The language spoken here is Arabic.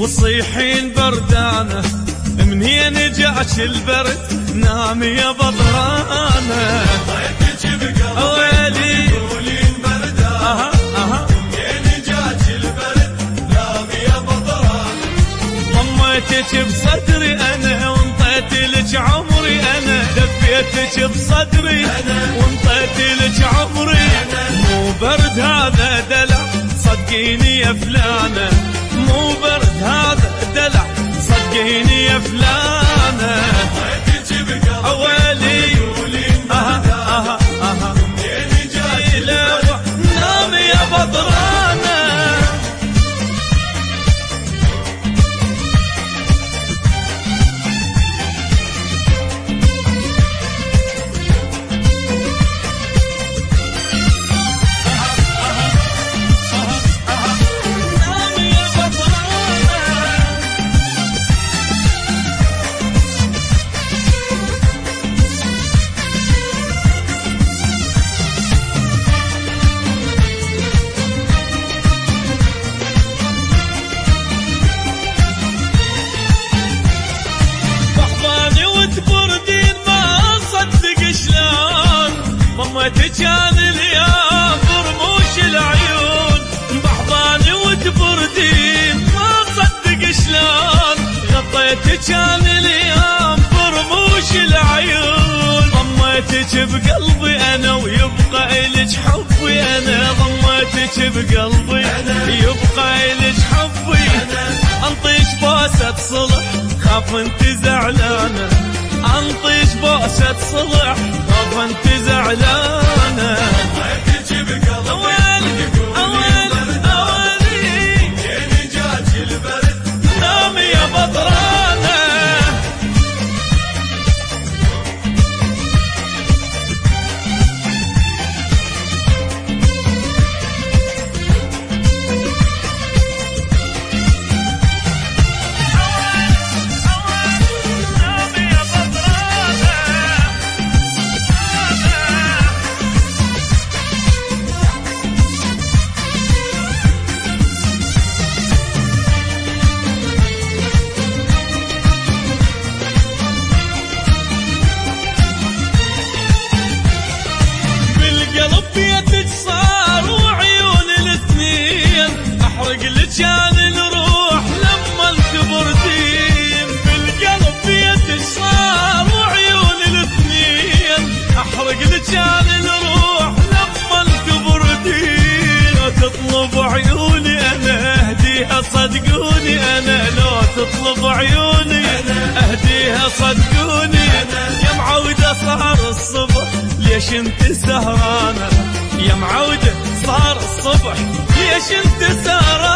وصيحين بردانة منين جاك البرد نامي يا بطرانة ضيتك بقلبي ويلي تقولين بردانة منين جاك البرد نامي يا بطرانة ضميتك بصدري أنا وانطيت لك عمري أنا دفيتك بصدري وانطيت لك عمري مو برد هذا دلع صدقيني يا فلانة مو برد هذا دلع صدقيني يا فلانة ضيتك بقلبي ويلي تقولين بردانة منين جاك البرد نامي يا بطرانة كان اليوم برموش العيون بحضاني وتبردين ما صدق شلون غطيتك كان اليوم برموش العيون ضميتك بقلبي انا ويبقى الك حبي انا ضميتك بقلبي يبقى الك حبي انطيش بوسة صلح خاف انت زعلانه انطيش بوسة صلح خاف انت زعلانه ضيتك بقلبي تقولين بردانة منين جاك البرد نامي يا بطرانه كان نروح لما الكبردين بالقلب بيدك صار وعيون الاثنين احرق لك كان نروح لما الكبردين لو تطلب عيوني انا اهديها صدقوني انا لو تطلب عيوني اهديها صدقوني يا معودة صار الصبح ليش انت سهرانة يا معودة صار الصبح ليش انت سهرانة